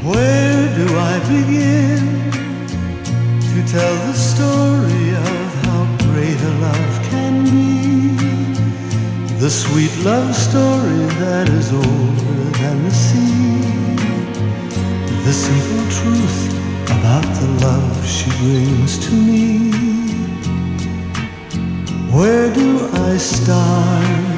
Where do I begin to tell the story of how great a love can be? The sweet love story that is older than the sea. The simple truth about the love she brings to me. Where do I start